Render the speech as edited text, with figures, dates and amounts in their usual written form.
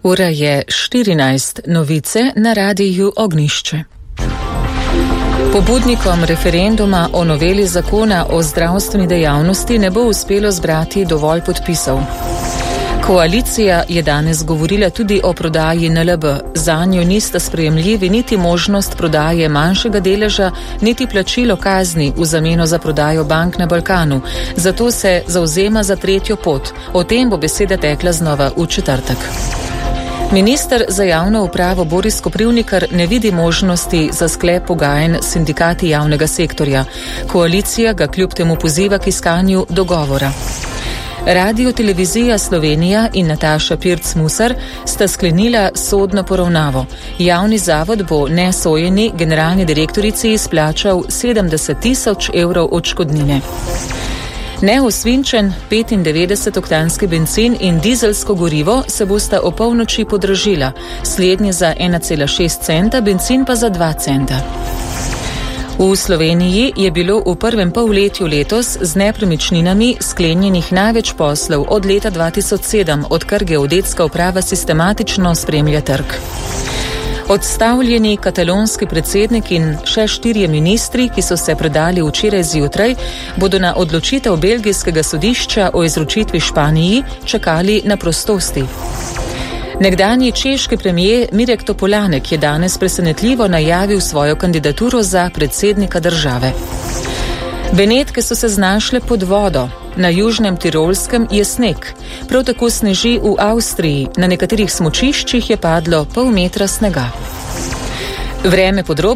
Ura je 14, novice na radiju Ognjišče. Pobudnikom referenduma o noveli zakona o zdravstveni dejavnosti ne bo uspelo zbrati dovolj podpisov. Koalicija je danes govorila tudi o prodaji NLB. Zanjo nista sprejemljivi niti možnost prodaje manjšega deleža, niti plačilo kazni v zameno za prodajo bank na Balkanu. Zato se zavzema za tretjo pot. O tem bo beseda tekla znova v četrtek. Minister za javno upravo Boris Koprivnikar ne vidi možnosti za sklep pogajanj s sindikati javnega sektorja. Koalicija ga kljub temu poziva k iskanju dogovora. Radio Televizija Slovenija in Nataša Pirc-Musar sta sklenila sodno poravnavo. Javni zavod bo nesojeni generalni direktorici izplačal 70 000 evrov odškodnine. Neosvinčen 95-oktanski bencin in dizelsko gorivo se bosta o polnoči podražila, slednje za 1,6 centa, bencin pa za 2 centa. V Sloveniji je bilo v prvem polletju letos z nepremičninami sklenjenih največ poslov od leta 2007, odkar geodetska uprava sistematično spremlja trg. Odstavljeni katalonski predsednik in še 4 ministri, ki so se predali včeraj zjutraj, bodo na odločitev belgijskega sodišča o izročitvi Španiji čakali na prostosti. Nekdanji češki premijer Mirek Topolanek je danes presenetljivo najavil svojo kandidaturo za predsednika države. Benetke so se znašle pod vodo. Na južnem Tirolskem je sneg. Prav tako sneži v Avstriji. Na nekaterih smučiščih je padlo pol metra snega. Vreme podrobno.